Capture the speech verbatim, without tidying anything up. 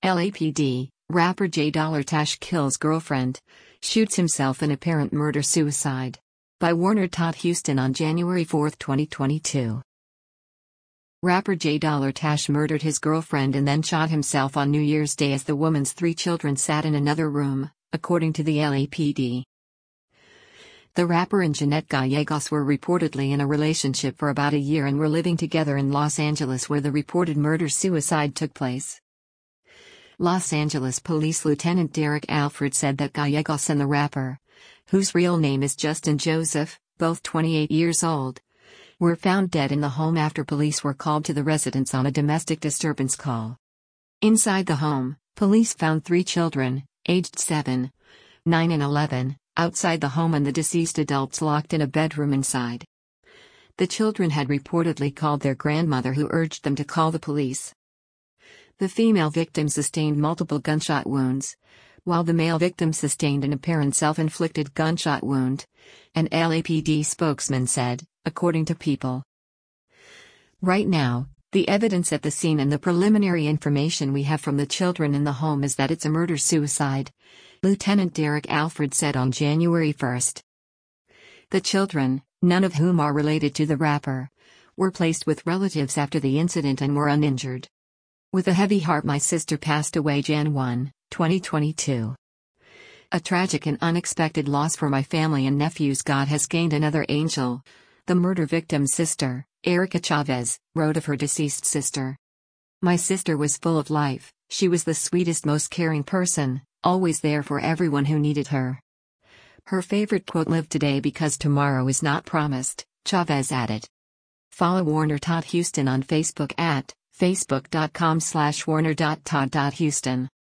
L A P D, rapper J Dollar Tash kills girlfriend, shoots himself in apparent murder-suicide. By Warner Todd Houston on January fourth, twenty twenty-two. Rapper J Dollar Tash murdered his girlfriend and then shot himself on New Year's Day as the woman's three children sat in another room, according to the L A P D. The rapper and Jeanette Gallegos were reportedly in a relationship for about a year and were living together in Los Angeles, where the reported murder-suicide took place. Los Angeles Police Lieutenant Derek Alford said that Gallegos and the rapper, whose real name is Justin Joseph, both twenty-eight years old, were found dead in the home after police were called to the residence on a domestic disturbance call. Inside the home, police found three children, aged seven, nine and eleven, outside the home and the deceased adults locked in a bedroom inside. The children had reportedly called their grandmother, who urged them to call the police. The female victim sustained multiple gunshot wounds, while the male victim sustained an apparent self-inflicted gunshot wound, an L A P D spokesman said, according to People. Right now, the evidence at the scene and the preliminary information we have from the children in the home is that it's a murder-suicide, Lieutenant Derek Alford said on January first. The children, none of whom are related to the rapper, were placed with relatives after the incident and were uninjured. With a heavy heart, my sister passed away January first, twenty twenty-two. A tragic and unexpected loss for my family and nephews. God has gained another angel, the murder victim's sister, Erica Chavez, wrote of her deceased sister. My sister was full of life, she was the sweetest, most caring person, always there for everyone who needed her. Her favorite quote: "Live today because tomorrow is not promised," Chavez added. Follow Warner Todd Houston on Facebook at facebook dot com slash warner dot todd dot houston.